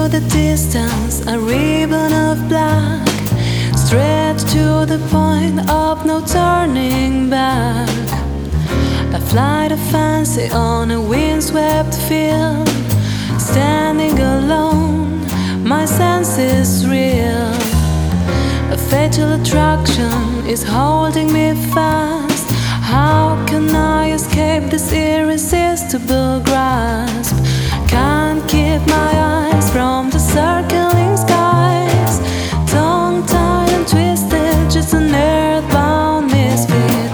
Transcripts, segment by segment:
the distance, a ribbon of black, stretched to the point of no turning back. A flight of fancy on a windswept field, standing alone, my senses reel. A fatal attraction is holding me fast. How can I escape this irresistible grasp? Can't keep my eyes from the circling skies. Tongue-tied and twisted, just an earthbound misfit.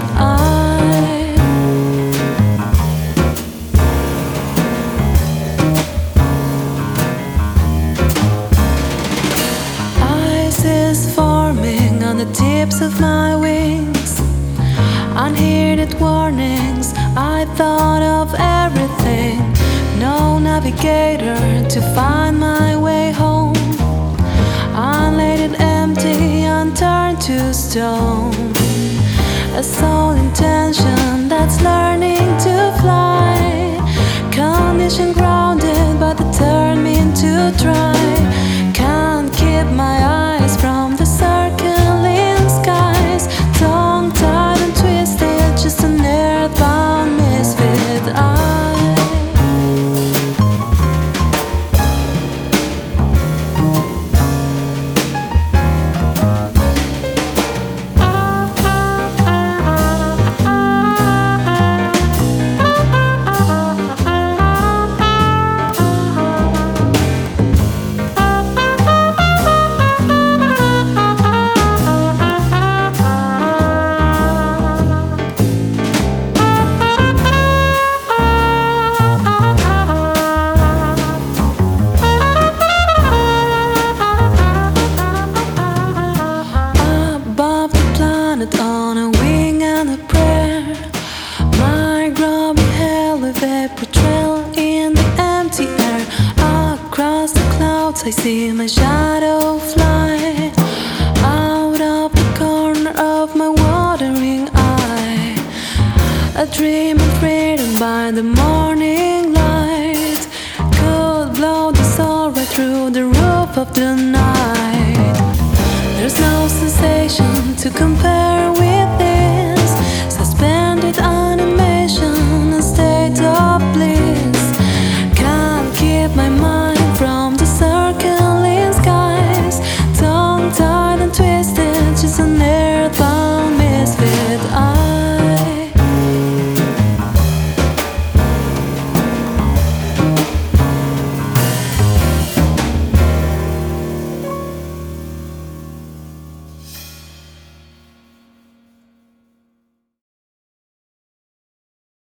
Ice is forming on the tips of my wings. Unheeded warnings, I thought of everything. No navigator to find my way home. Unladen, empty, unturned to stone. A sole intention that's learning to fly. Condition grounded, but they turn me into dry. Can't keep my eyes from the circling skies. Tongue-tied and twisted, just an earthbound misfit. On a wing and a prayer, my grubbing hell with a trail in the empty air. Across the clouds I see my shadow fly out of the corner of my watering eye. A dream of freedom by the morning light could blow the soul right through the roof of the night. There's no sensation to compare